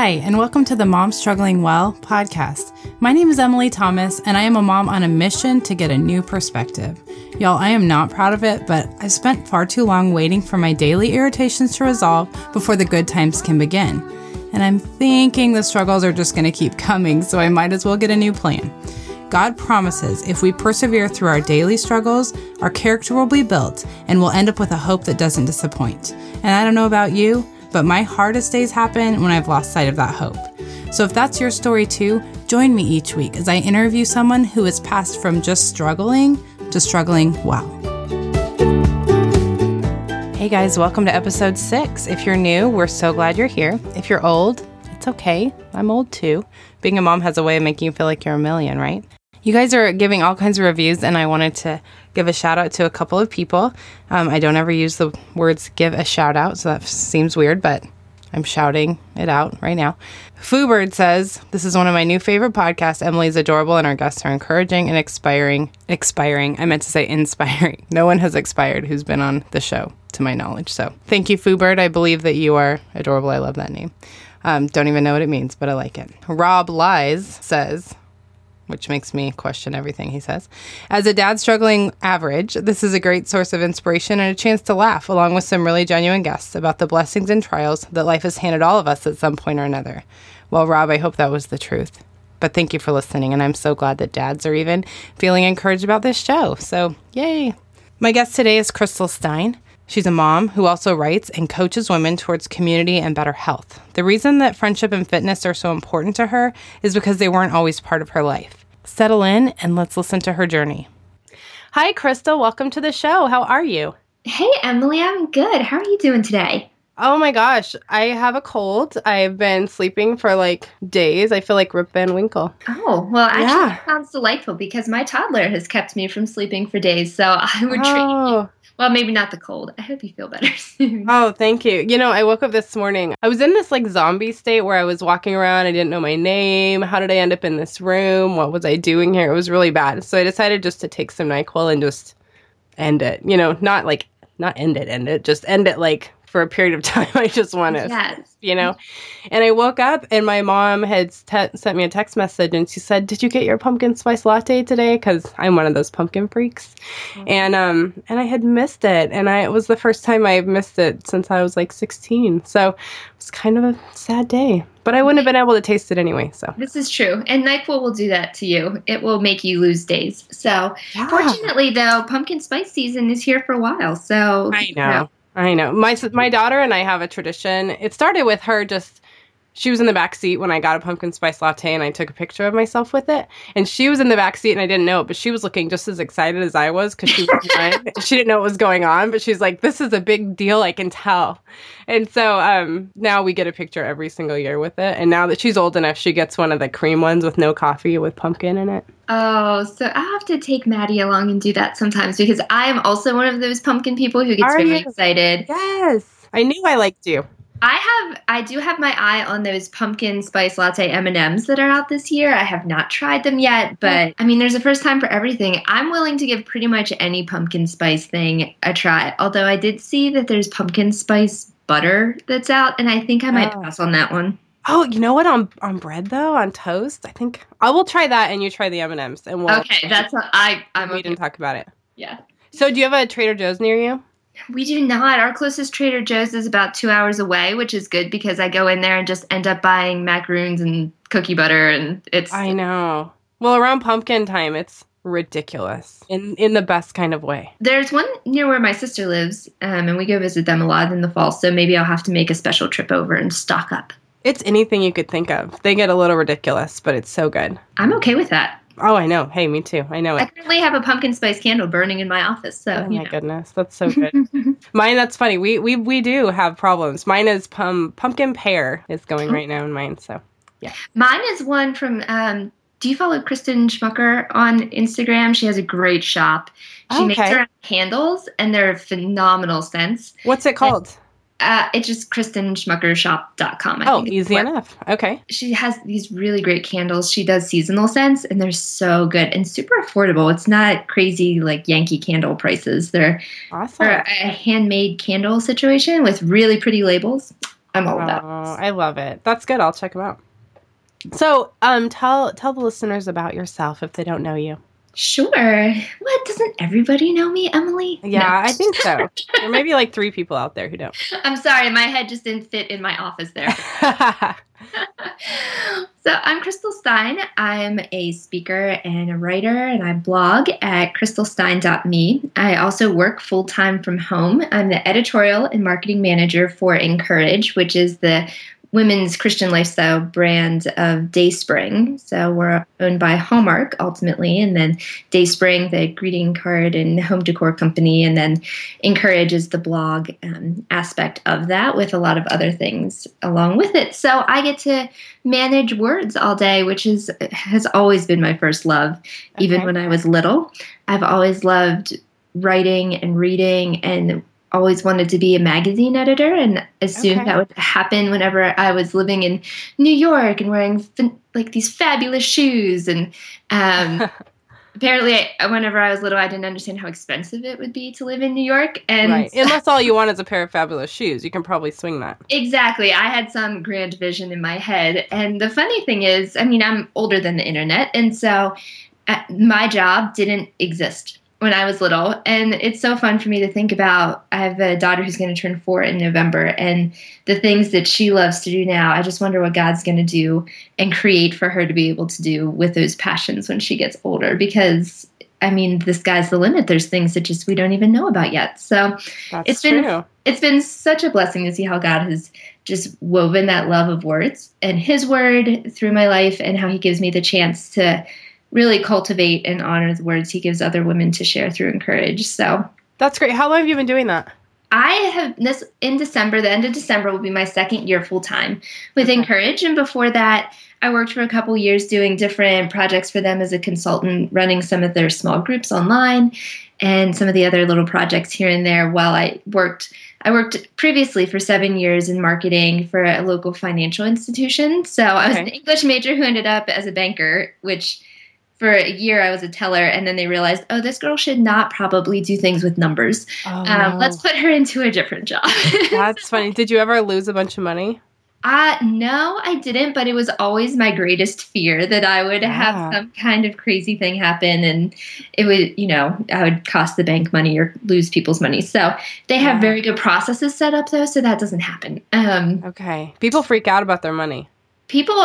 Hi, and welcome to the Mom Struggling Well podcast. My name is Emily Thomas, and I am a mom on a mission to get a new perspective. Y'all, I am not proud of it, but I've spent far too long waiting for my daily irritations to resolve before the good times can begin. And I'm thinking the struggles are just going to keep coming, so I might as well get a new plan. God promises if we persevere through our daily struggles, our character will be built, and we'll end up with a hope that doesn't disappoint. And I don't know about you, but my hardest days happen when I've lost sight of that hope. So if that's your story too, join me each week as I interview someone who has passed from just struggling to struggling well. Hey guys, welcome to episode 6. If you're new, we're so glad you're here. If you're old, it's okay. I'm old too. Being a mom has a way of making you feel like you're a million, right? You guys are giving all kinds of reviews, and I wanted to give a shout out to a couple of people. I don't ever use the words give a shout out, so that seems weird, but I'm shouting it out right now. Foobird says, this is one of my new favorite podcasts. Emily's adorable and our guests are encouraging and expiring. I meant to say inspiring. No one has expired who's been on the show, to my knowledge. So thank you, Foobird. I believe that you are adorable. I love that name. Don't even know what it means, but I like it. Rob Lies says, which makes me question everything he says. As a dad struggling average, this is a great source of inspiration and a chance to laugh, along with some really genuine guests about the blessings and trials that life has handed all of us at some point or another. Well, Rob, I hope that was the truth. But thank you for listening, and I'm so glad that dads are even feeling encouraged about this show. So, yay. My guest today is Crystal Stein. She's a mom who also writes and coaches women towards community and better health. The reason that friendship and fitness are so important to her is because they weren't always part of her life. Settle in and let's listen to her journey. Hi, Crystal. Welcome to the show. How are you? Hey, Emily. I'm good. How are you doing today? Oh my gosh. I have a cold. I've been sleeping for days. I feel like Rip Van Winkle. Oh, well, actually, that sounds delightful because my toddler has kept me from sleeping for days. So I would treat you. Well, maybe not the cold. I hope you feel better soon. Oh, thank you. You know, I woke up this morning. I was in this zombie state where I was walking around. I didn't know my name. How did I end up in this room? What was I doing here? It was really bad. So I decided just to take some NyQuil and just end it. You know, not end it. Just end it for a period of time. I just want to, And I woke up and my mom had sent me a text message and she said, "Did you get your pumpkin spice latte today?" Because I'm one of those pumpkin freaks. Mm-hmm. And I had missed it. And it was the first time I've missed it since I was 16. So it was kind of a sad day. But I wouldn't have been able to taste it anyway. So this is true. And NyQuil will do that to you. It will make you lose days. So Fortunately, though, pumpkin spice season is here for a while. So I know. My daughter and I have a tradition. It started with her she was in the back seat when I got a pumpkin spice latte and I took a picture of myself with it. And she was in the back seat and I didn't know it, but she was looking just as excited as I was because she was fine. She didn't know what was going on, but she's like, "This is a big deal. I can tell." And so now we get a picture every single year with it. And now that she's old enough, she gets one of the cream ones with no coffee with pumpkin in it. Oh, so I have to take Maddie along and do that sometimes because I am also one of those pumpkin people who gets very excited. Yes. I knew I liked you. I do have my eye on those pumpkin spice latte M&Ms that are out this year. I have not tried them yet, but there's a first time for everything. I'm willing to give pretty much any pumpkin spice thing a try. Although I did see that there's pumpkin spice butter that's out, and I think I might pass on that one. Oh, you know what? On bread though, on toast, I think I will try that, and you try the M&Ms, and we'll that's what I'm meet and talk about it. Yeah. So, do you have a Trader Joe's near you? We do not. Our closest Trader Joe's is about 2 hours away, which is good because I go in there and just end up buying macaroons and cookie butter, and it's... I know. Well, around pumpkin time, it's ridiculous in the best kind of way. There's one near where my sister lives, and we go visit them a lot in the fall, so maybe I'll have to make a special trip over and stock up. It's anything you could think of. They get a little ridiculous, but it's so good. I'm okay with that. Oh, I know. Hey, me too. I know it. I currently have a pumpkin spice candle burning in my office. So, oh my goodness, that's so good. Mine, that's funny. We do have problems. Mine is pumpkin pear is going right now in mine. So, yeah. Mine is one from. Do you follow Kristen Schmucker on Instagram? She has a great shop. She makes her own candles, and they're phenomenal scents. What's it called? It's just KristenSchmuckerShop.com. Oh, easy enough. Okay. She has these really great candles. She does seasonal scents, and they're so good and super affordable. It's not crazy Yankee Candle prices. They're awesome. a handmade candle situation with really pretty labels. I'm all about. I love it. That's good. I'll check them out. So, tell the listeners about yourself if they don't know you. Sure. What, doesn't everybody know me, Emily? Yeah, No. I think so. There may be like 3 people out there who don't. I'm sorry, my head just didn't fit in my office there. So I'm Crystal Stein. I'm a speaker and a writer, and I blog at crystalstein.me. I also work full-time from home. I'm the editorial and marketing manager for Encourage, which is the women's Christian lifestyle brand of Dayspring. So we're owned by Hallmark ultimately, and then Dayspring, the greeting card and home decor company, and then Encourage is the blog aspect of that with a lot of other things along with it. So I get to manage words all day, which has always been my first love, even when I was little. I've always loved writing and reading and always wanted to be a magazine editor, and assumed that would happen whenever I was living in New York and wearing like these fabulous shoes. And apparently, whenever I was little, I didn't understand how expensive it would be to live in New York. And unless all you want is a pair of fabulous shoes, you can probably swing that. Exactly. I had some grand vision in my head. And the funny thing is, I mean, I'm older than the internet, and so my job didn't exist when I was little. And it's so fun for me to think about. I have a daughter who's going to turn 4 in November, and the things that she loves to do now, I just wonder what God's going to do and create for her to be able to do with those passions when she gets older. Because, I mean, the sky's the limit. There's things that just we don't even know about yet. So it's been such a blessing to see how God has just woven that love of words and his word through my life, and how he gives me the chance to really cultivate and honor the words he gives other women to share through Encourage. So that's great. How long have you been doing that? I have in December, the end of December will be my second year full time with Encourage. And before that, I worked for a couple years doing different projects for them as a consultant, running some of their small groups online and some of the other little projects here and there while I worked previously for 7 years in marketing for a local financial institution. So I was an English major who ended up as a banker, which for a year, I was a teller, and then they realized, oh, this girl should not probably do things with numbers. No. Let's put her into a different job. That's funny. Did you ever lose a bunch of money? No, I didn't, but it was always my greatest fear that I would have some kind of crazy thing happen, and it would, I would cost the bank money or lose people's money. So they have very good processes set up, though, so that doesn't happen. People freak out about their money. People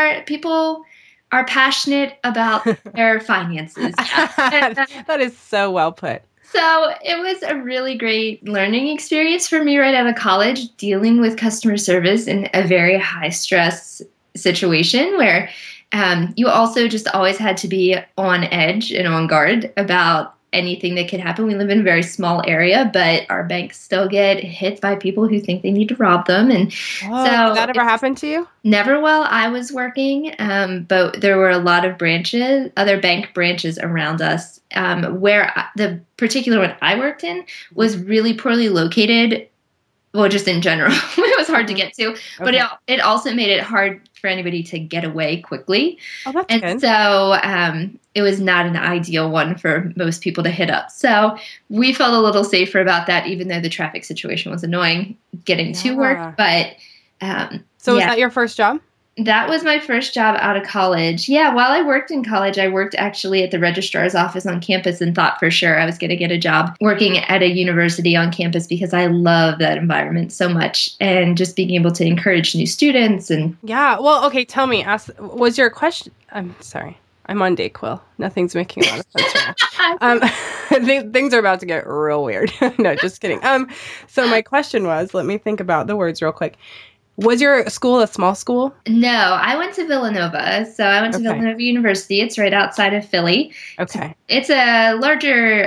are passionate about their finances. That is so well put. So it was a really great learning experience for me right out of college, dealing with customer service in a very high stress situation where you also just always had to be on edge and on guard about anything that could happen. We live in a very small area, but our banks still get hit by people who think they need to rob them. And did that ever happen to you? Never while I was working, but there were a lot of other bank branches around us, where the particular one I worked in was really poorly located. Well, just in general, it was hard to get to, but it also made it hard for anybody to get away quickly. Oh, that's good. So it was not an ideal one for most people to hit up. So we felt a little safer about that, even though the traffic situation was annoying getting to work. But so was that your first job? That was my first job out of college. Yeah, while I worked in college, I worked actually at the registrar's office on campus and thought for sure I was going to get a job working at a university on campus because I love that environment so much and just being able to encourage new students. And yeah, well, okay, tell me, was your question, I'm sorry, I'm on Dayquil. Nothing's making a lot of sense right now. Things are about to get real weird. No, just kidding. So my question was, let me think about the words real quick. Was your school a small school? No, I went to Villanova. So I went to Villanova University. It's right outside of Philly. Okay. It's a larger,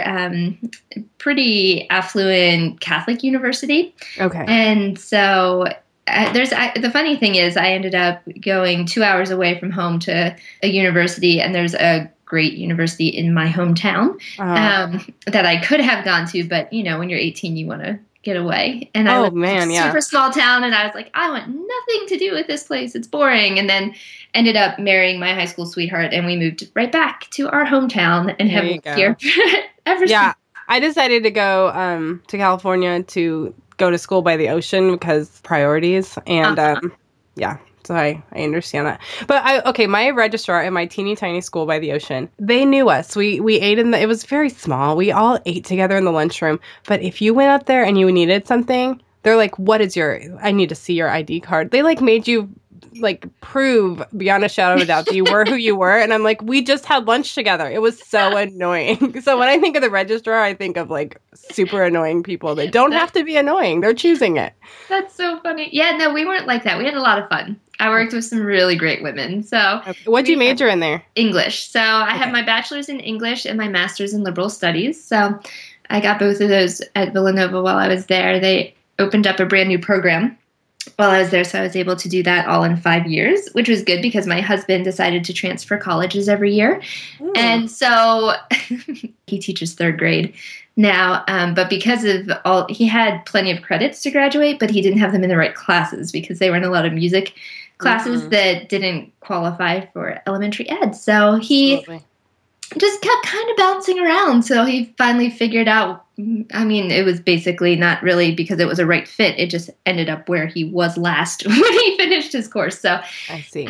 pretty affluent Catholic university. Okay. And so the funny thing is I ended up going 2 hours away from home to a university, and there's a great university in my hometown that I could have gone to. But, when you're 18, you want to get away. And I went to a super small town, and I was like, I want nothing to do with this place. It's boring. And then ended up marrying my high school sweetheart, and we moved right back to our hometown and have lived here ever since. I decided to go to California to go to school by the ocean because priorities. And yeah, so I understand that. But my registrar at my teeny tiny school by the ocean, they knew us. We ate it was very small. We all ate together in the lunchroom. But if you went up there and you needed something, they're like, I need to see your ID card. They like made you like prove beyond a shadow of a doubt that you were who you were. And I'm like, we just had lunch together. It was so annoying. So when I think of the registrar, I think of like super annoying people. They don't have to be annoying. They're choosing it. That's so funny. Yeah, no, we weren't like that. We had a lot of fun. I worked with some really great women. So what'd you major in there? English. So I have my bachelor's in English and my master's in liberal studies. So I got both of those at Villanova while I was there. They opened up a brand new program while I was there, so I was able to do that all in 5 years, which was good because my husband decided to transfer colleges every year. Ooh. And so he teaches third grade now, but because of he had plenty of credits to graduate, but he didn't have them in the right classes because they were in a lot of music classes that didn't qualify for elementary ed. So he just kept kind of bouncing around. So he finally figured out, I mean, it was basically not really because it was a right fit. It just ended up where he was last when he finished his course. So I see.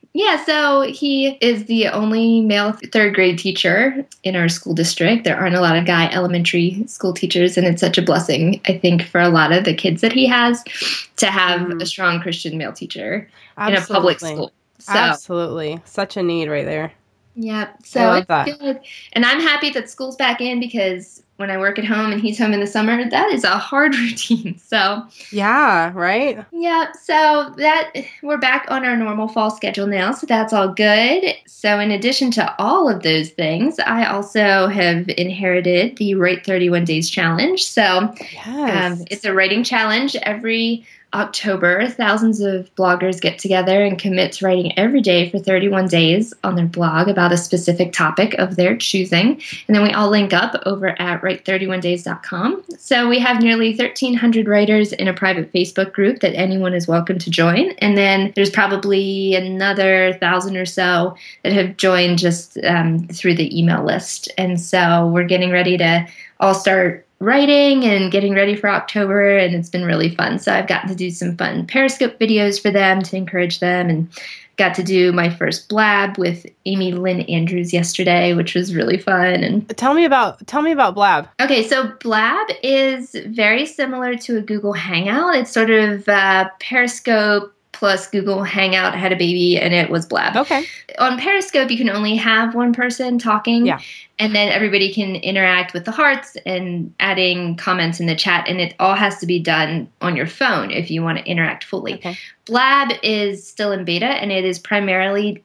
So he is the only male third grade teacher in our school district. There aren't a lot of guy elementary school teachers, and it's such a blessing, I think, for a lot of the kids that he has to have a strong Christian male teacher in a public school. So, absolutely. Such a need right there. Yeah, so it's good. And I'm happy that school's back in because when I work at home and he's home in the summer, that is a hard routine. So yeah, right? Yeah, so that we're back on our normal fall schedule now, so that's all good. So in addition to all of those things, I also have inherited the Write 31 Days Challenge. So it's a writing challenge every October. Thousands of bloggers get together and commit to writing every day for 31 days on their blog about a specific topic of their choosing. And then we all link up over at write31days.com. So we have nearly 1,300 writers in a private Facebook group that anyone is welcome to join. And then there's probably another 1,000 or so that have joined just through the email list. And so we're getting ready to all start writing and getting ready for October, and it's been really fun. So I've gotten to do some fun Periscope videos for them to encourage them, and got to do my first blab with Amy Lynn Andrews yesterday, which was really fun. And tell me about Blab. Okay, so Blab is very similar to a Google Hangout. It's sort of Periscope plus Google Hangout had a baby, and it was Blab. Okay. On Periscope, you can only have one person talking. Yeah. And then everybody can interact with the hearts and adding comments in the chat. And it all has to be done on your phone if you want to interact fully. Okay. Blab is still in beta, and it is primarily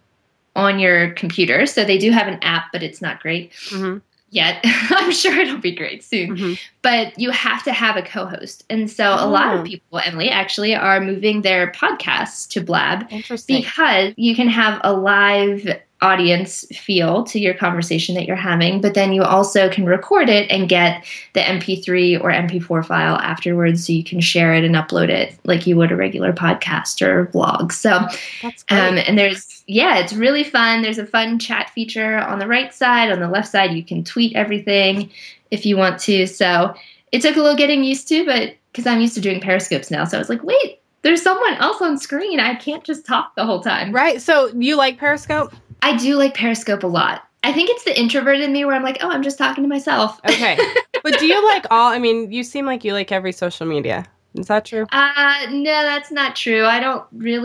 on your computer. So they do have an app, but it's not great yet. I'm sure it'll be great soon. Mm-hmm. But you have to have a co-host. And so a lot of people, Emily, actually are moving their podcasts to Blab. Interesting. Because you can have a live audience feel to your conversation that you're having, but then you also can record it and get the MP3 or MP4 file afterwards, so you can share it and upload it like you would a regular podcast or blog. So that's great. And it's really fun. There's a fun chat feature on the right side. On the left side, you can tweet everything if you want to. So it took a little getting used to, but because I'm used to doing Periscopes now, so I was like, wait, there's someone else on screen. I can't just talk the whole time. Right. So you like Periscope? I do like Periscope a lot. I think it's the introvert in me where I'm like, oh, I'm just talking to myself. Okay. But do you like you seem like you like every social media. Is that true? No, that's not true. I don't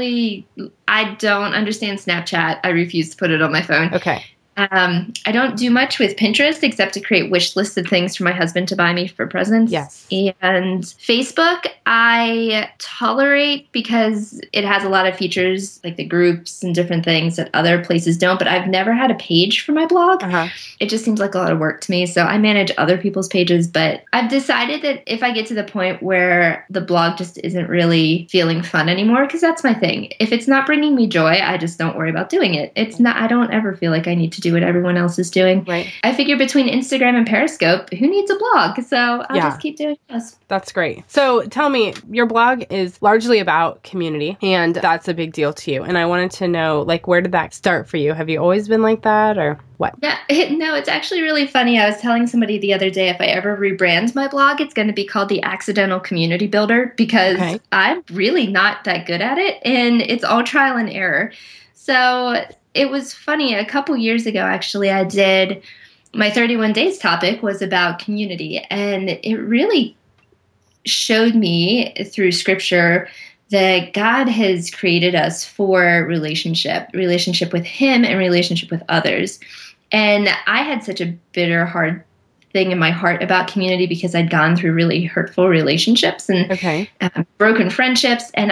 understand Snapchat. I refuse to put it on my phone. Okay. I don't do much with Pinterest except to create wish lists of things for my husband to buy me for presents. Yes. And Facebook, I tolerate because it has a lot of features like the groups and different things that other places don't, but I've never had a page for my blog. Uh-huh. It just seems like a lot of work to me. So I manage other people's pages, but I've decided that if I get to the point where the blog just isn't really feeling fun anymore, because that's my thing. If it's not bringing me joy, I just don't worry about doing it. I don't ever feel like I need to do what everyone else is doing. Right. I figure between Instagram and Periscope, who needs a blog? So I'll just keep doing this. That's great. So tell me, your blog is largely about community, and that's a big deal to you. And I wanted to know, like, where did that start for you? Have you always been like that, or what? No, it's actually really funny. I was telling somebody the other day, if I ever rebrand my blog, it's going to be called The Accidental Community Builder, because I'm really not that good at it, and it's all trial and error. So it was funny. A couple years ago, actually, I did my 31 days topic was about community, and it really showed me through scripture that God has created us for relationship with him and relationship with others. And I had such a bitter, hard thing in my heart about community because I'd gone through really hurtful relationships and broken friendships. And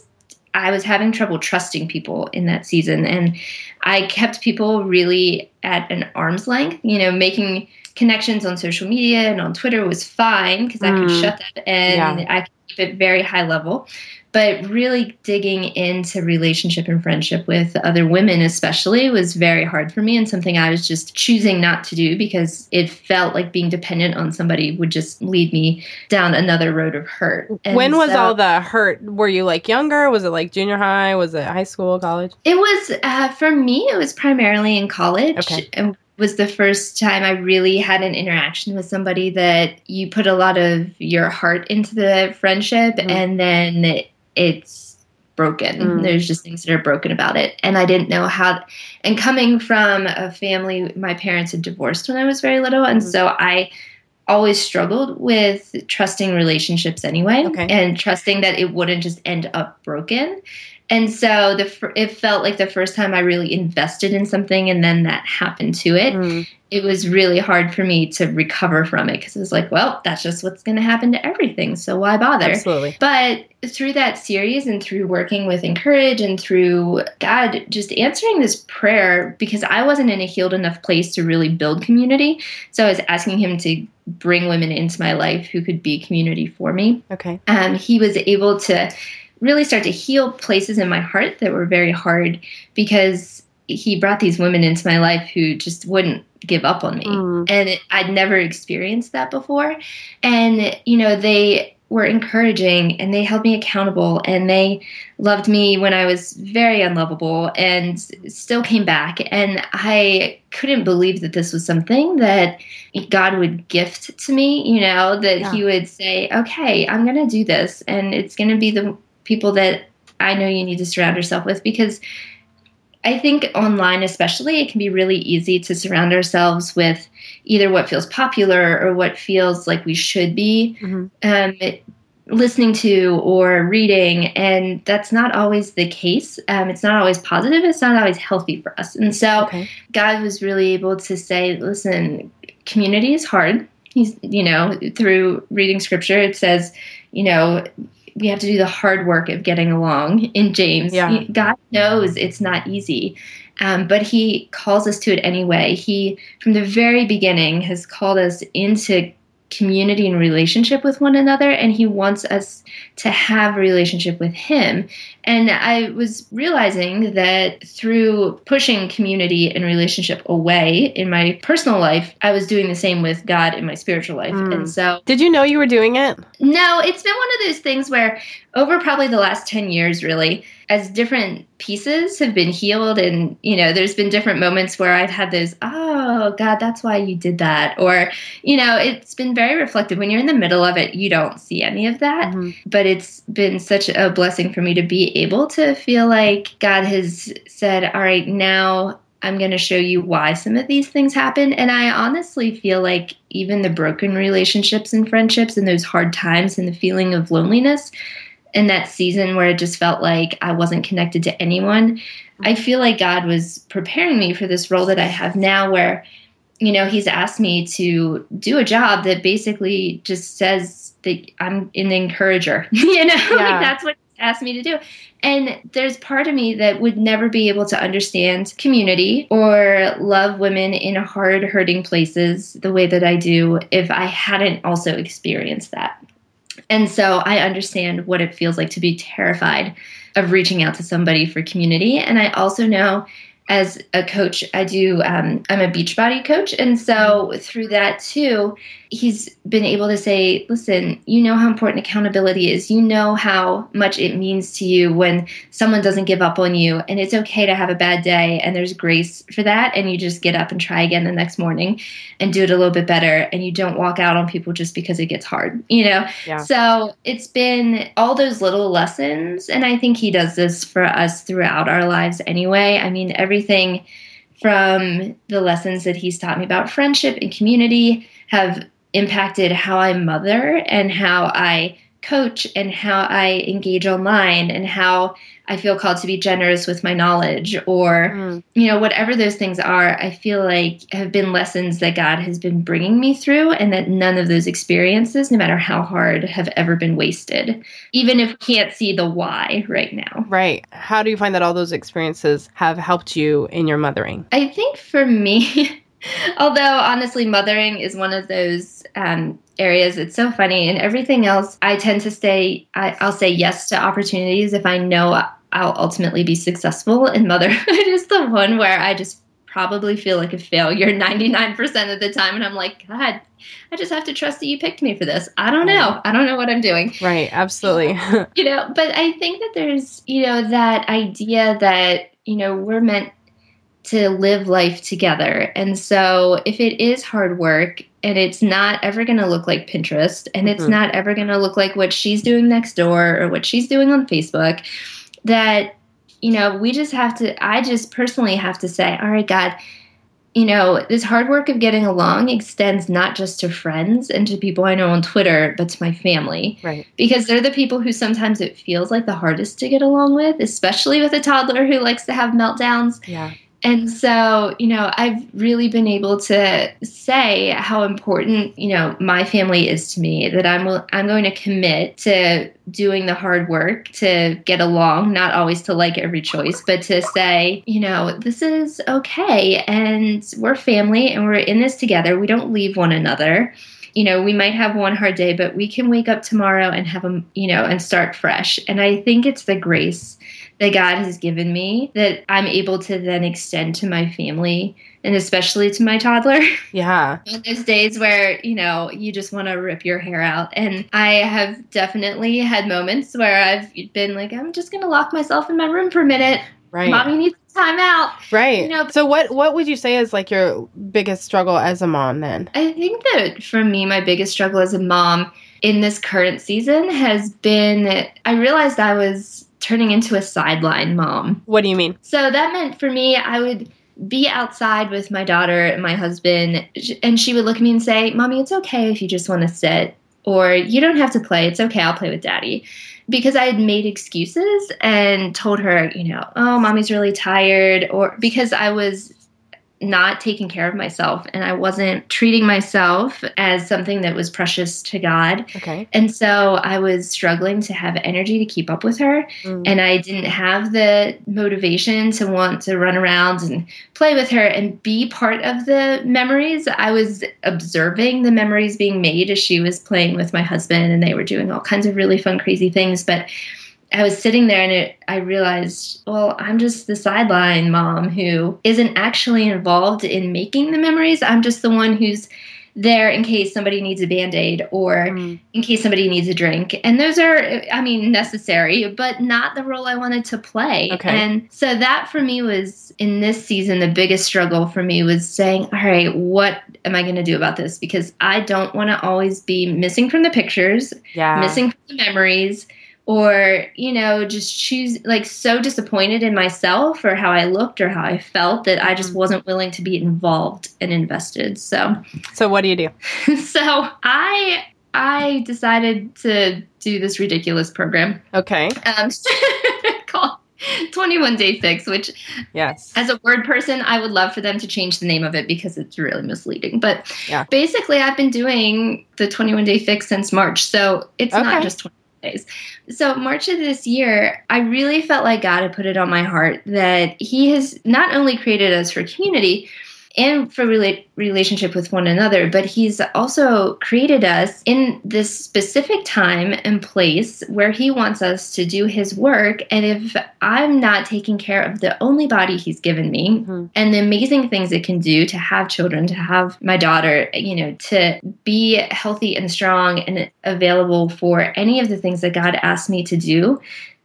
I was having trouble trusting people in that season. And I kept people really at an arm's length, making connections on social media and on Twitter was fine because I could shut that and I could keep it very high level. But really digging into relationship and friendship with other women especially was very hard for me, and something I was just choosing not to do because it felt like being dependent on somebody would just lead me down another road of hurt. And when was all the hurt? Were you like younger? Was it like junior high? Was it high school, college? It was, for me, it was primarily in college. Okay. And was the first time I really had an interaction with somebody that you put a lot of your heart into the friendship and then it's broken. There's just things that are broken about it. And I didn't know how, and coming from a family, my parents had divorced when I was very little. And so I always struggled with trusting relationships anyway, and trusting that it wouldn't just end up broken. And so it felt like the first time I really invested in something and then that happened to it, it was really hard for me to recover from it because it was like, well, that's just what's going to happen to everything. So why bother? Absolutely. But through that series and through working with Encourage and through God just answering this prayer, because I wasn't in a healed enough place to really build community. So I was asking him to bring women into my life who could be community for me. Okay. He was able to really start to heal places in my heart that were very hard because he brought these women into my life who just wouldn't give up on me. And I'd never experienced that before. And, they were encouraging and they held me accountable and they loved me when I was very unlovable and still came back. And I couldn't believe that this was something that God would gift to me, that he would say, okay, I'm going to do this. And it's going to be the people that I know you need to surround yourself with, because I think online especially, it can be really easy to surround ourselves with either what feels popular or what feels like we should be listening to or reading. And that's not always the case. It's not always positive. It's not always healthy for us. And so God was really able to say, listen, community is hard. He's, through reading scripture, it says, we have to do the hard work of getting along in James. God knows it's not easy, but he calls us to it anyway. He, from the very beginning, has called us into community and relationship with one another, and he wants us to have a relationship with him. And I was realizing that through pushing community and relationship away in my personal life, I was doing the same with God in my spiritual life. And so, did you know you were doing it? No, it's been one of those things where over probably the last 10 years, really, as different pieces have been healed and, there's been different moments where I've had those, oh, God, that's why you did that. Or, it's been very reflective. When you're in the middle of it, you don't see any of that. But it's been such a blessing for me to be able to feel like God has said, all right, now I'm going to show you why some of these things happen. And I honestly feel like even the broken relationships and friendships and those hard times and the feeling of loneliness in that season where it just felt like I wasn't connected to anyone, I feel like God was preparing me for this role that I have now where, he's asked me to do a job that basically just says that I'm an encourager, like that's what he's asked me to do. And there's part of me that would never be able to understand community or love women in hard, hurting places the way that I do if I hadn't also experienced that. And so I understand what it feels like to be terrified of reaching out to somebody for community. And I also know as a coach, I'm a Beachbody coach. And so through that too, he's been able to say, listen, you know how important accountability is. You know how much it means to you when someone doesn't give up on you, and it's okay to have a bad day, and there's grace for that. And you just get up and try again the next morning and do it a little bit better. And you don't walk out on people just because it gets hard, Yeah. So it's been all those little lessons. And I think he does this for us throughout our lives anyway. I mean, everything from the lessons that he's taught me about friendship and community have impacted how I mother and how I coach and how I engage online and how I feel called to be generous with my knowledge or, whatever those things are, I feel like have been lessons that God has been bringing me through, and that none of those experiences, no matter how hard, have ever been wasted, even if we can't see the why right now. Right. How do you find that all those experiences have helped you in your mothering? I think for me, although honestly, mothering is one of those areas. It's so funny. And everything else, I tend to I'll say yes to opportunities if I know I'll ultimately be successful. And motherhood is the one where I just probably feel like a failure 99% of the time. And I'm like, God, I just have to trust that you picked me for this. I don't know. I don't know what I'm doing. Right. Absolutely. But I think that there's, that idea that, we're meant to live life together. And so if it is hard work and it's not ever going to look like Pinterest and it's not ever going to look like what she's doing next door or what she's doing on Facebook, that, I just personally have to say, all right, God, this hard work of getting along extends not just to friends and to people I know on Twitter, but to my family. Right. Because they're the people who sometimes it feels like the hardest to get along with, especially with a toddler who likes to have meltdowns. Yeah. And so, I've really been able to say how important, my family is to me, that I'm going to commit to doing the hard work to get along, not always to like every choice, but to say, this is okay. And we're family and we're in this together. We don't leave one another. We might have one hard day, but we can wake up tomorrow and have and start fresh. And I think it's the grace that God has given me that I'm able to then extend to my family and especially to my toddler. Yeah. On those days where, you just want to rip your hair out. And I have definitely had moments where I've been like, I'm just going to lock myself in my room for a minute. Right. Mommy needs time out. Right. So what would you say is like your biggest struggle as a mom then? I think that for me, my biggest struggle as a mom in this current season has been that I realized I was turning into a sideline mom. What do you mean? So that meant for me, I would be outside with my daughter and my husband, and she would look at me and say, Mommy, it's okay if you just want to sit, or you don't have to play. It's okay. I'll play with Daddy. Because I had made excuses and told her, oh, Mommy's really tired, or because I was not taking care of myself and I wasn't treating myself as something that was precious to God. Okay. And so I was struggling to have energy to keep up with her. And I didn't have the motivation to want to run around and play with her and be part of the memories. I was observing the memories being made as she was playing with my husband and they were doing all kinds of really fun, crazy things. But I was sitting there and I realized, well, I'm just the sideline mom who isn't actually involved in making the memories. I'm just the one who's there in case somebody needs a Band-Aid or in case somebody needs a drink. And those are, necessary, but not the role I wanted to play. Okay. And so that for me was, in this season, the biggest struggle for me was saying, all right, what am I going to do about this? Because I don't want to always be missing from the pictures, missing from the memories, or, just choose, so disappointed in myself or how I looked or how I felt that I just wasn't willing to be involved and invested. So what do you do? So I decided to do this ridiculous program. Okay. Called 21 Day Fix, which, yes, as a word person, I would love for them to change the name of it because it's really misleading. But basically, I've been doing the 21 Day Fix since March. So it's not just 21 days. So March of this year, I really felt like God had put it on my heart that He has not only created us for community, and for relationship with one another, but he's also created us in this specific time and place where he wants us to do his work. And if I'm not taking care of the only body he's given me and the amazing things it can do to have children, to have my daughter, to be healthy and strong and available for any of the things that God asked me to do,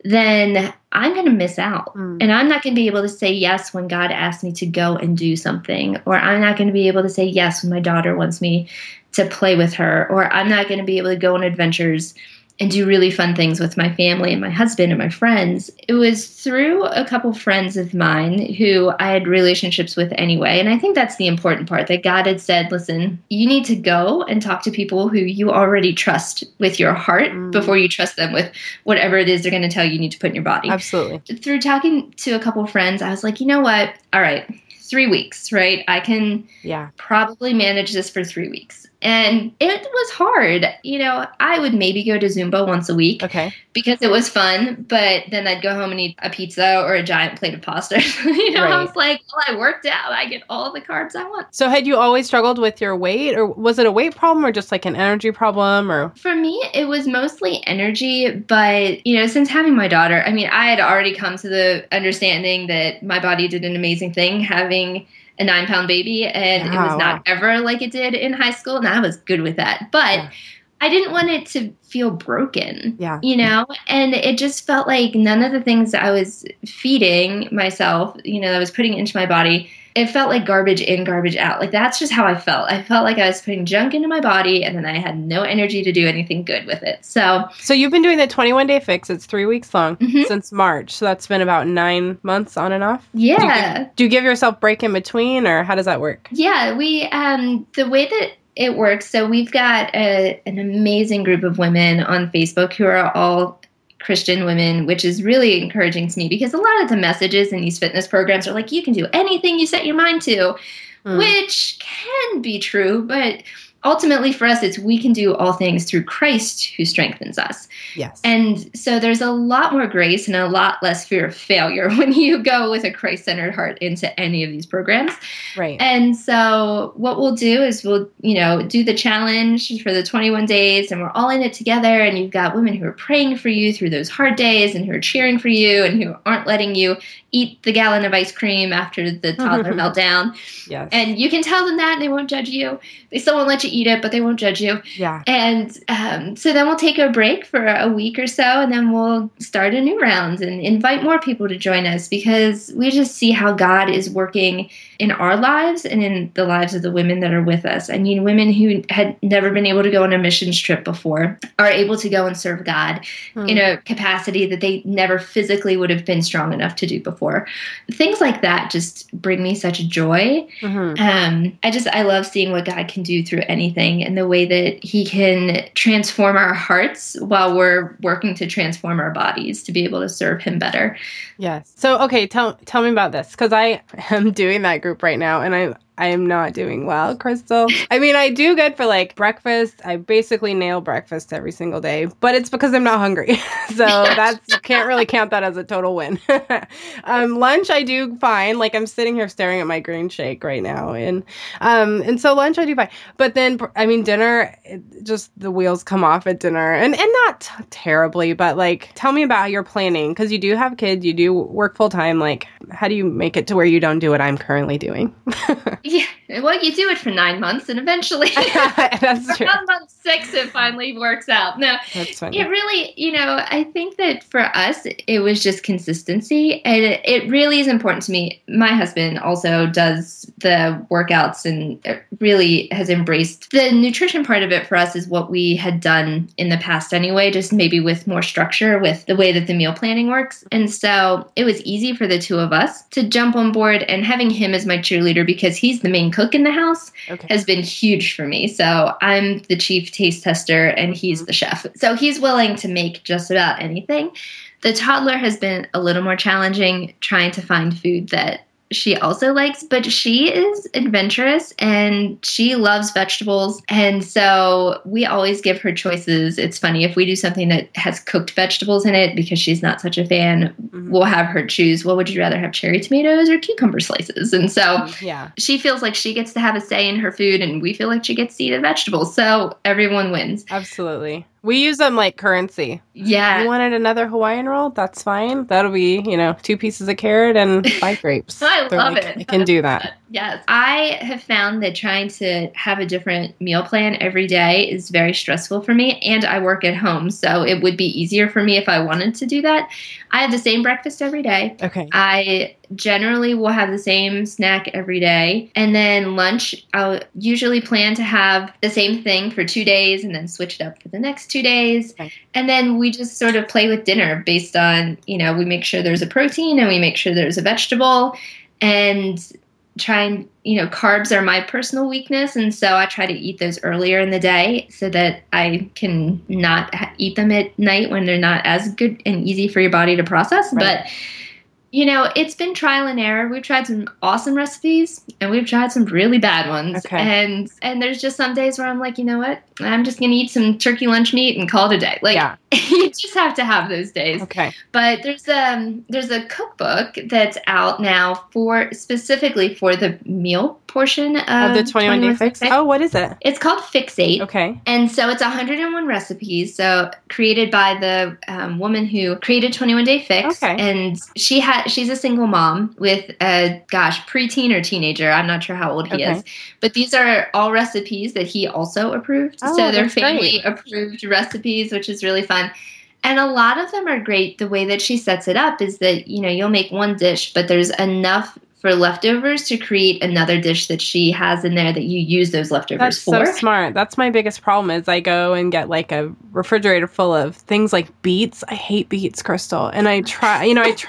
then I'm going to miss out. And I'm not going to be able to say yes when God asks me to go and do something. Or I'm not going to be able to say yes when my daughter wants me to play with her. Or I'm not going to be able to go on adventures and do really fun things with my family and my husband and my friends. It was through a couple friends of mine who I had relationships with anyway. And I think that's the important part, that God had said, listen, you need to go and talk to people who you already trust with your heart before you trust them with whatever it is they're going to tell you need to put in your body. Absolutely. Through talking to a couple friends, I was like, you know what? All right, 3 weeks, right? I can probably manage this for 3 weeks. And it was hard. I would maybe go to Zumba once a week because it was fun, but then I'd go home and eat a pizza or a giant plate of pasta. I was like, well, I worked out. I get all the carbs I want. So had you always struggled with your weight, or was it a weight problem or just like an energy problem? Or for me, it was mostly energy. But, since having my daughter, I had already come to the understanding that my body did an amazing thing having a 9-pound baby, and it was not ever like it did in high school, and I was good with that. But I didn't want it to feel broken, and it just felt like none of the things I was feeding myself, I was putting into my body, it felt like garbage in, garbage out. Like, that's just how I felt. I felt like I was putting junk into my body, and then I had no energy to do anything good with it. So you've been doing the 21-day fix. It's 3 weeks long since March. So that's been about 9 months on and off. Yeah. Do you give yourself break in between, or how does that work? Yeah, we the way that it works. So we've got an amazing group of women on Facebook who are all Christian women, which is really encouraging to me, because a lot of the messages in these fitness programs are like, you can do anything you set your mind to, which can be true, but ultimately for us, it's we can do all things through Christ who strengthens us. Yes. And so there's a lot more grace and a lot less fear of failure when you go with a Christ-centered heart into any of these programs. Right. And so what we'll do is we'll, do the challenge for the 21 days, and we're all in it together. And you've got women who are praying for you through those hard days, and who are cheering for you, and who aren't letting you eat the gallon of ice cream after the toddler meltdown. Yes. And you can tell them that, and they won't judge you. They still won't let you eat it, but they won't judge you. Yeah. And so then we'll take a break for a week or so, and then we'll start a new round and invite more people to join us, because we just see how God is working in our lives and in the lives of the women that are with us. I mean, women who had never been able to go on a missions trip before are able to go and serve God in a capacity that they never physically would have been strong enough to do before. Things like that just bring me such joy. I love seeing what God can do through anything, and the way that he can transform our hearts while we're working to transform our bodies to be able to serve him better. Yes. So, okay, tell me about this, because I am doing that group right now, and I am not doing well, Crystal. I do good for like breakfast. I basically nail breakfast every single day, but it's because I'm not hungry. So can't really count that as a total win. Lunch, I do fine. Like, I'm sitting here staring at my green shake right now. And so lunch, I do fine. But then, dinner, just the wheels come off at dinner, and not terribly, but like, tell me about how you're planning. Cause you do have kids, you do work full time. Like, how do you make it to where you don't do what I'm currently doing? Yeah, well, you do it for 9 months, and eventually, that's true. around month 6, it finally works out. No, that's funny. It really, I think that for us, it was just consistency, and it really is important to me. My husband also does the workouts, and really has embraced the nutrition part of it. For us is what we had done in the past anyway, just maybe with more structure with the way that the meal planning works. And so it was easy for the two of us to jump on board, and having him as my cheerleader, because he's the main cook in the house, has been huge for me. So I'm the chief taste tester, and he's the chef. So he's willing to make just about anything. The toddler has been a little more challenging, trying to find food that she also likes, but she is adventurous and she loves vegetables. And so we always give her choices. It's funny, if we do something that has cooked vegetables in it, because she's not such a fan, we'll have her choose, well, would you rather have cherry tomatoes or cucumber slices? And so she feels like she gets to have a say in her food, and we feel like she gets to eat the vegetables. So everyone wins. Absolutely. We use them like currency. Yeah. You wanted another Hawaiian roll? That's fine. That'll be, 2 pieces of carrot and 5 grapes. I love it. I can do that. Yes. I have found that trying to have a different meal plan every day is very stressful for me, and I work at home, so it would be easier for me if I wanted to do that. I have the same breakfast every day. Okay. I generally will have the same snack every day. And then lunch, I'll usually plan to have the same thing for 2 days and then switch it up for the next 2 days. Okay. And then we just sort of play with dinner based on, we make sure there's a protein and we make sure there's a vegetable, and try and, carbs are my personal weakness. And so I try to eat those earlier in the day so that I can not eat them at night when they're not as good and easy for your body to process. Right. But it's been trial and error. We've tried some awesome recipes and we've tried some really bad ones. Okay. And there's just some days where I'm like, you know what? I'm just going to eat some turkey lunch meat and call it a day. You just have to have those days. Okay. But there's a cookbook that's out now specifically for the meal portion of the 21 Day Fix. Oh, what is it? It's called Fix8. Okay. And so it's 101 recipes. So created by the woman who created 21 Day Fix. Okay. And she's a single mom with a preteen or teenager. I'm not sure how old he is. But these are all recipes that he also approved. Oh, so they're family approved recipes, which is really fun. And a lot of them are great. The way that she sets it up is that, you'll make one dish, but there's enough for leftovers to create another dish that she has in there that you use those leftovers for. That's so smart. That's my biggest problem is I go and get like a refrigerator full of things like beets. I hate beets, Crystal. And I try,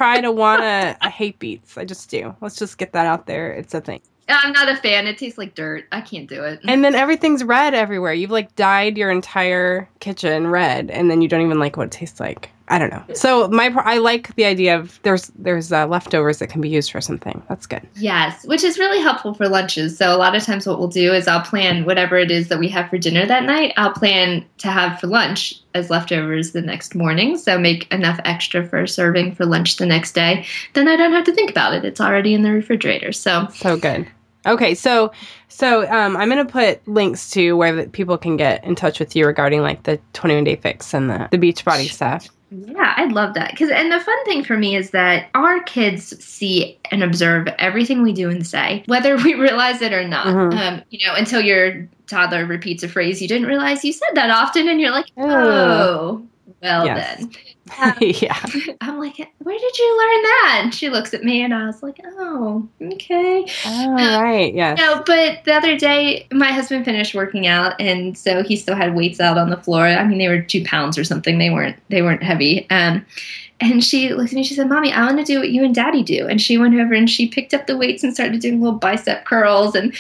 I hate beets. I just do. Let's just get that out there. It's a thing. I'm not a fan. It tastes like dirt. I can't do it. And then everything's red everywhere. You've dyed your entire kitchen red, and then you don't even like what it tastes like. I don't know. So I like the idea of there's leftovers that can be used for something. That's good. Yes, which is really helpful for lunches. So a lot of times what we'll do is I'll plan whatever it is that we have for dinner that night. I'll plan to have for lunch as leftovers the next morning. So make enough extra for serving for lunch the next day. Then I don't have to think about it. It's already in the refrigerator. So good. Okay, so I'm going to put links to where people can get in touch with you regarding the 21 Day Fix and the Beachbody stuff. Yeah, I'd love that. And the fun thing for me is that our kids see and observe everything we do and say, whether we realize it or not. Mm-hmm. Until your toddler repeats a phrase you didn't realize you said that often, and you're like, oh, well then. Yeah. I'm like, where did you learn that? And she looks at me and I was like, oh, okay. Oh, right. Yes. But the other day, my husband finished working out, and so he still had weights out on the floor. I mean, they were 2 pounds or something. They weren't heavy. And she looked at me, she said, Mommy, I want to do what you and Daddy do. And she went over and she picked up the weights and started doing little bicep curls. And,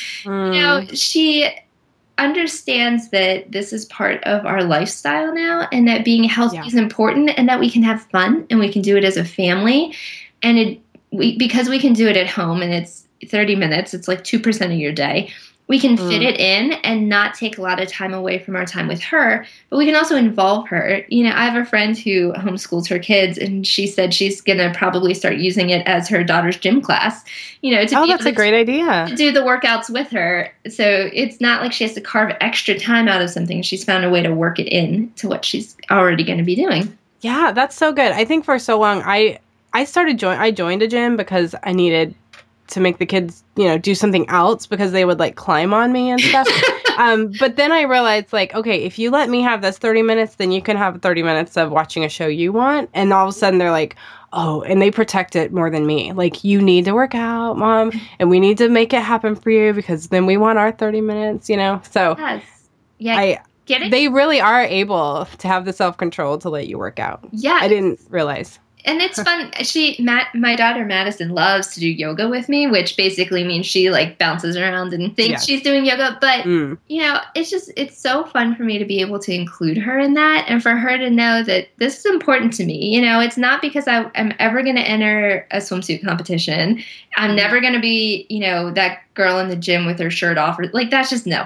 she understands that this is part of our lifestyle now, and that being healthy is important, and that we can have fun and we can do it as a family. And because we can do it at home and it's 30 minutes, it's 2% of your day. We can fit it in and not take a lot of time away from our time with her, but we can also involve her. I have a friend who homeschools her kids, and she said she's going to probably start using it as her daughter's gym class, that's a great idea. To do the workouts with her. So it's not like she has to carve extra time out of something. She's found a way to work it in to what she's already going to be doing. Yeah, that's so good. I think for so long, I joined a gym because I needed to make the kids, do something else because they would climb on me and stuff. But then I realized okay, if you let me have this 30 minutes, then you can have 30 minutes of watching a show you want. And all of a sudden they're like, oh, and they protect it more than me. You need to work out, Mom, and we need to make it happen for you because then we want our 30 minutes, So yes. Yeah. They really are able to have the self-control to let you work out. Yeah. I didn't realize. And it's fun. My daughter Madison loves to do yoga with me, which basically means she like bounces around and thinks she's doing yoga. But, it's so fun for me to be able to include her in that and for her to know that this is important to me. It's not because I'm ever going to enter a swimsuit competition. I'm never going to be, that girl in the gym with her shirt off. Like, that's just no.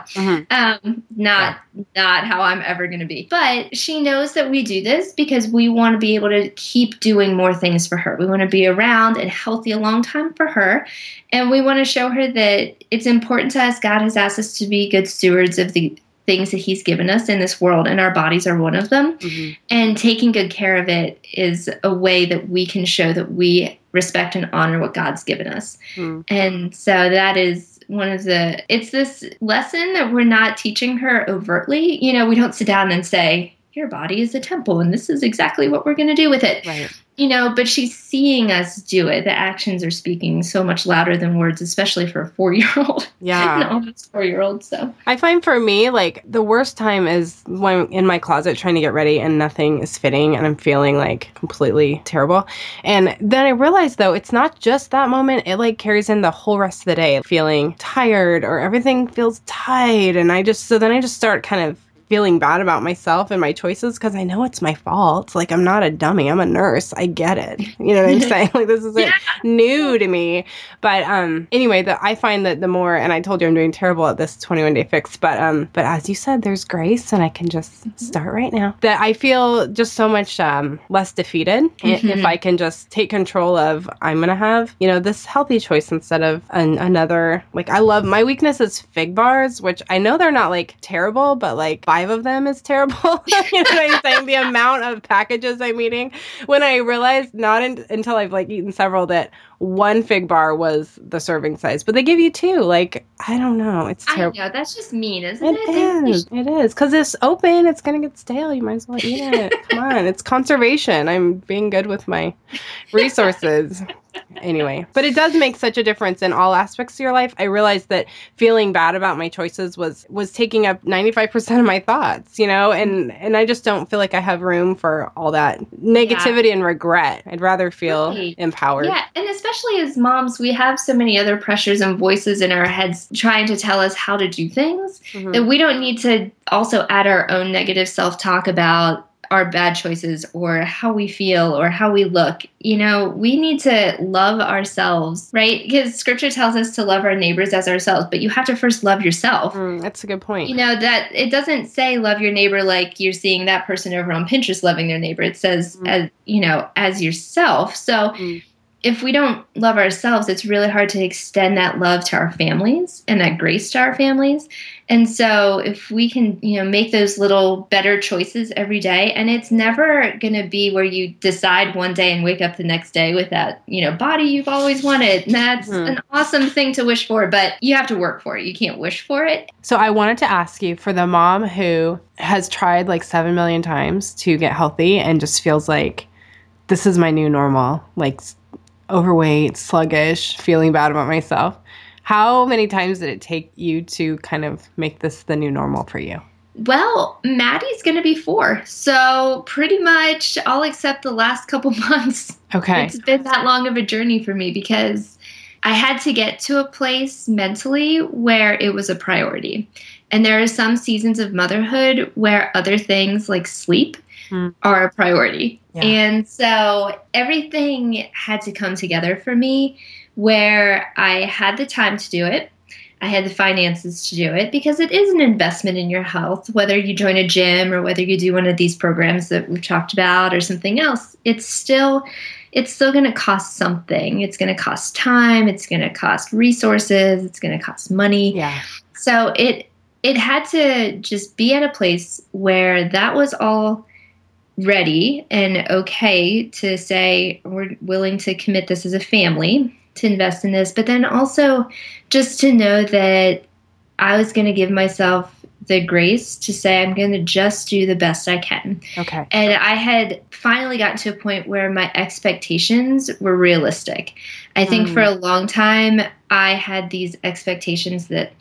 Not how I'm ever going to be. But she knows that we do this because we want to be able to keep doing more things for her. We want to be around and healthy a long time for her. And we want to show her that it's important to us. God has asked us to be good stewards of the things that he's given us in this world, and our bodies are one of them. And taking good care of it is a way that we can show that we respect and honor what God's given us. And so that is it's this lesson that we're not teaching her overtly. We don't sit down and say, your body is a temple and this is exactly what we're going to do with it. Right. But she's seeing us do it. The actions are speaking so much louder than words, especially for a 4-year-old. Yeah. An almost 4-year-old. So I find for me, like, the worst time is when I'm in my closet trying to get ready and nothing is fitting and I'm feeling like completely terrible. And then I realize, though, it's not just that moment. It like carries in the whole rest of the day, feeling tired or everything feels tight. And then I just start kind of feeling bad about myself and my choices because I know it's my fault. Like, I'm not a dummy. I'm a nurse. I get it. You know what I'm saying? Like, this isn't new to me. But anyway, I find that the more, and I told you I'm doing terrible at this 21-day fix, but as you said, there's grace and I can just start right now. That I feel just so much less defeated if I can just take control of, I'm going to have, this healthy choice instead of another. Like, I love, my weakness is fig bars, which I know they're not like terrible, but like 5 of them is terrible. You know what I'm saying? The amount of packages I'm eating. When I realized, not until I've like eaten several, that 1 fig bar was the serving size, but they give you 2. Like, I don't know. It's terrible. I know. That's just mean, isn't it? It is. Because it's open. It's going to get stale. You might as well eat it. Come on. It's conservation. I'm being good with my resources. Anyway, but it does make such a difference in all aspects of your life. I realized that feeling bad about my choices was taking up 95% of my thoughts, and I just don't feel like I have room for all that negativity and regret. I'd rather feel empowered. Yeah, and especially as moms, we have so many other pressures and voices in our heads trying to tell us how to do things that we don't need to also add our own negative self-talk about our bad choices or how we feel or how we look. We need to love ourselves, right? Because scripture tells us to love our neighbors as ourselves, but you have to first love yourself. That's a good point. That it doesn't say love your neighbor like you're seeing that person over on Pinterest loving their neighbor. It says, as yourself. So if we don't love ourselves, it's really hard to extend that love to our families and that grace to our families. And so if we can, make those little better choices every day, and it's never going to be where you decide one day and wake up the next day with that, body you've always wanted. And that's an awesome thing to wish for, but you have to work for it. You can't wish for it. So I wanted to ask you, for the mom who has tried like 7 million times to get healthy and just feels like this is my new normal, like overweight, sluggish, feeling bad about myself. How many times did it take you to kind of make this the new normal for you? Well, Maddie's going to be 4. So pretty much all except the last couple months. Okay. It's been that long of a journey for me because I had to get to a place mentally where it was a priority. And there are some seasons of motherhood where other things like sleep are a priority. Yeah. And so everything had to come together for me where I had the time to do it. I had the finances to do it because it is an investment in your health, whether you join a gym or whether you do one of these programs that we've talked about or something else. It's still going to cost something. It's going to cost time. It's going to cost resources. It's going to cost money. Yeah. So it had to just be at a place where that was all ready and okay to say we're willing to commit this as a family to invest in this, but then also just to know that I was going to give myself the grace to say I'm going to just do the best I can. Okay. And I had finally gotten to a point where my expectations were realistic. I think for a long time I had these expectations that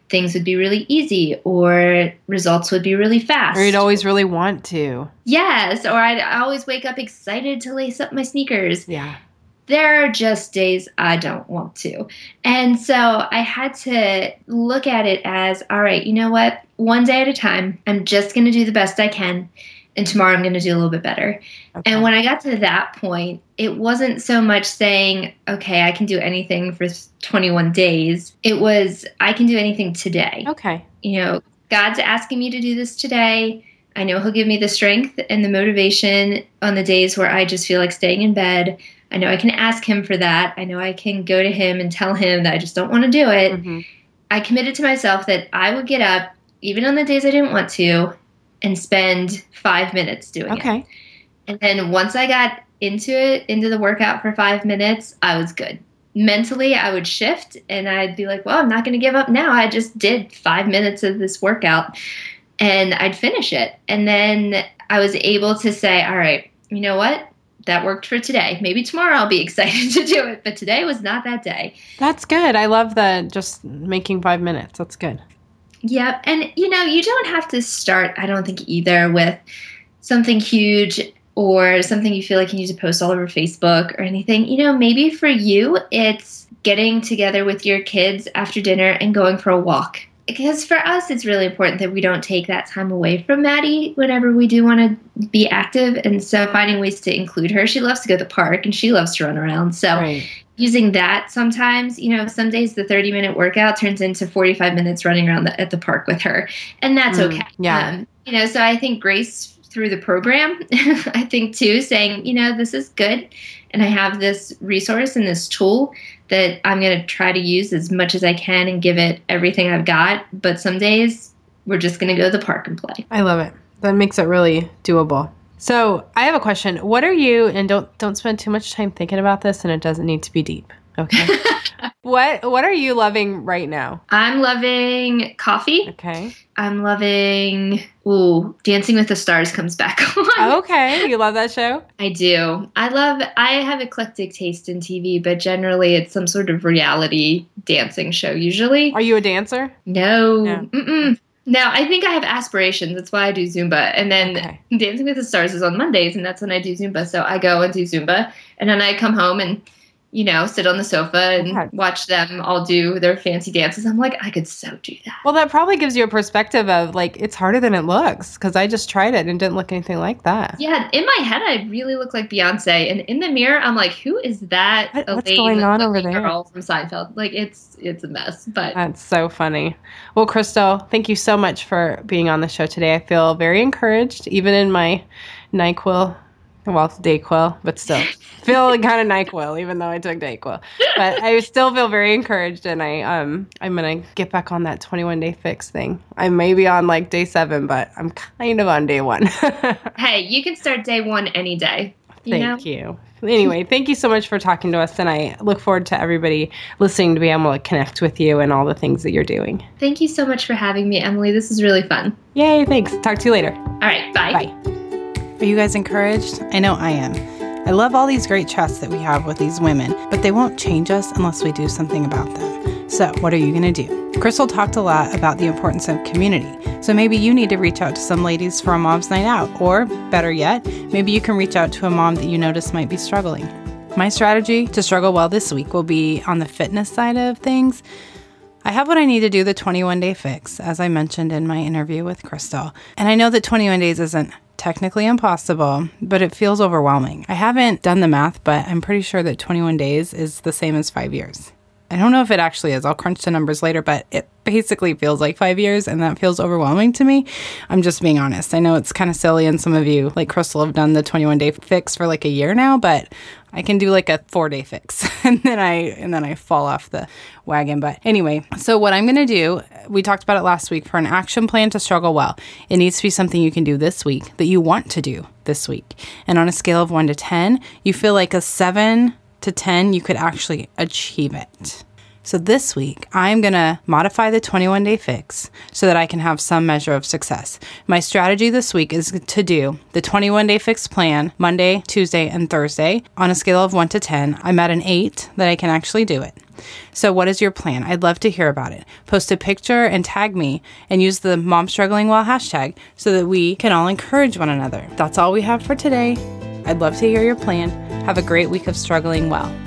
things would be really easy or results would be really fast. Or you'd always really want to. Yes, or I'd always wake up excited to lace up my sneakers. Yeah. There are just days I don't want to. And so I had to look at it as, all right, you know what? One day at a time, I'm just going to do the best I can. And tomorrow I'm going to do a little bit better. Okay. And when I got to that point, it wasn't so much saying, okay, I can do anything for 21 days. It was, I can do anything today. Okay. You know, God's asking me to do this today. I know he'll give me the strength and the motivation on the days where I just feel like staying in bed. I know I can ask him for that. I know I can go to him and tell him that I just don't want to do it. Mm-hmm. I committed to myself that I would get up, even on the days I didn't want to, and spend 5 minutes doing it. And then once I got into the workout for 5 minutes, I was good. Mentally, I would shift and I'd be like, well, I'm not going to give up now. I just did 5 minutes of this workout and I'd finish it. And then I was able to say, all right, you know what? That worked for today. Maybe tomorrow I'll be excited to do it, but today was not that day. That's good. I love that, just making 5 minutes. That's good. Yeah. And, you know, you don't have to start, I don't think, either with something huge or something you feel like you need to post all over Facebook or anything. You know, maybe for you, it's getting together with your kids after dinner and going for a walk. Because for us, it's really important that we don't take that time away from Maddie whenever we do want to be active. And so finding ways to include her. She loves to go to the park and she loves to run around. So using that sometimes, you know, some days the 30-minute workout turns into 45 minutes running around at the park with her. And that's okay. Yeah. You know, so I think grace through the program, I think too, saying, you know, this is good. And I have this resource and this tool that I'm going to try to use as much as I can and give it everything I've got. But some days we're just going to go to the park and play. I love it. That makes it really doable. So I have a question. What are you, and don't spend too much time thinking about this, and it doesn't need to be deep. Okay. What are you loving right now? I'm loving coffee. Okay. I'm loving, Dancing with the Stars comes back on. Okay. You love that show? I do. I have eclectic taste in TV, but generally it's some sort of reality dancing show usually. Are you a dancer? No. No, I think I have aspirations. That's why I do Zumba. And then Dancing with the Stars is on Mondays, and that's when I do Zumba. So I go and do Zumba, and then I come home and, you know, sit on the sofa and watch them all do their fancy dances. I'm like, I could so do that. Well, that probably gives you a perspective of, like, it's harder than it looks, because I just tried it and it didn't look anything like that. Yeah, in my head, I really look like Beyonce. And in the mirror, I'm like, who is that? What's going on over there? Girl from Seinfeld. Like, it's a mess. But that's so funny. Well, Crystal, thank you so much for being on the show today. I feel very encouraged, even in my NyQuil. Well, it's DayQuil, but still feel kind of NyQuil, even though I took DayQuil. But I still feel very encouraged, and I'm gonna get back on that 21-day fix thing. I may be on like day 7, but I'm kind of on day 1. Hey, you can start day 1 any day. Thank you. Anyway, thank you so much for talking to us, and I look forward to everybody listening to be able to connect with you and all the things that you're doing. Thank you so much for having me, Emily. This is really fun. Yay, thanks. Talk to you later. All right, bye. Bye. Are you guys encouraged? I know I am. I love all these great chats that we have with these women, but they won't change us unless we do something about them. So what are you going to do? Crystal talked a lot about the importance of community. So maybe you need to reach out to some ladies for a mom's night out, or better yet, maybe you can reach out to a mom that you notice might be struggling. My strategy to struggle well this week will be on the fitness side of things. I have what I need to do the 21-day fix, as I mentioned in my interview with Crystal. And I know that 21 days isn't technically impossible, but it feels overwhelming. I haven't done the math, but I'm pretty sure that 21 days is the same as 5 years. I don't know if it actually is. I'll crunch the numbers later, but it basically feels like 5 years, and that feels overwhelming to me. I'm just being honest. I know it's kind of silly, and some of you, like Crystal, have done the 21-day fix for like a year now, but I can do like a 4-day fix, and then I fall off the wagon. But anyway, so what I'm going to do, we talked about it last week, for an action plan to struggle well, it needs to be something you can do this week that you want to do this week. And on a scale of 1 to 10, you feel like a 7 to 10, you could actually achieve it. So this week, I'm going to modify the 21-day fix so that I can have some measure of success. My strategy this week is to do the 21-day fix plan Monday, Tuesday, and Thursday. On a scale of 1 to 10, I'm at an 8 that I can actually do it. So what is your plan? I'd love to hear about it. Post a picture and tag me and use the Mom Struggling Well hashtag so that we can all encourage one another. That's all we have for today. I'd love to hear your plan. Have a great week of struggling well.